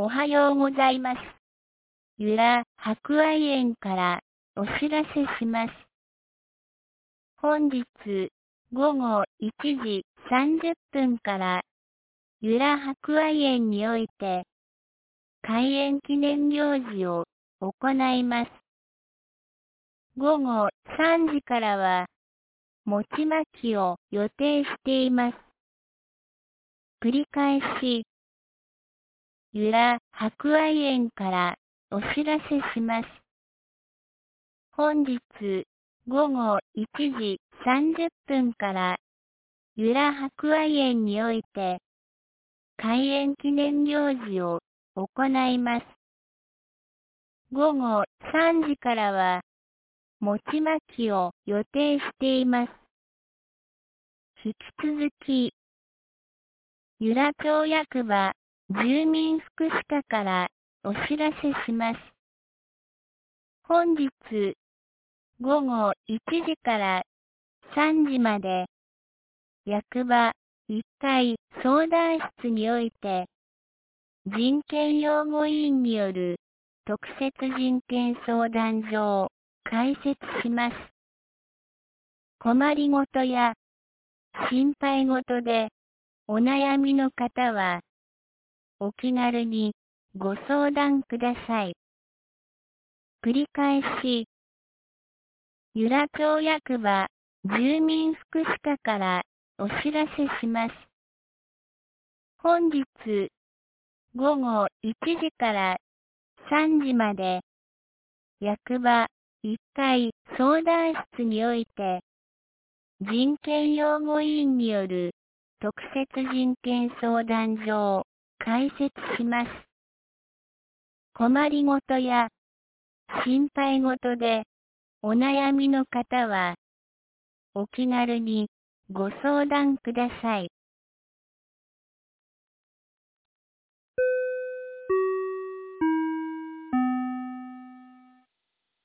おはようございます。由良博愛園からお知らせします。本日午後1時30分から由良博愛園において開園記念行事を行います。午後3時からは餅まきを予定しています。繰り返し、由良博愛園からお知らせします。本日午後1時30分から由良博愛園において開園記念行事を行います。午後3時からは餅まきを予定しています。引き続き、由良町役場住民福祉課からお知らせします。本日午後1時から3時まで役場1階相談室において人権擁護委員による特設人権相談所を開設します。困りごとや心配事でお悩みの方はお気軽にご相談ください。繰り返し、由良町役場住民福祉課からお知らせします。本日午後1時から3時まで役場1階相談室において人権擁護委員による特設人権相談所を開設します。困りごとや心配事でお悩みの方はお気軽にご相談ください。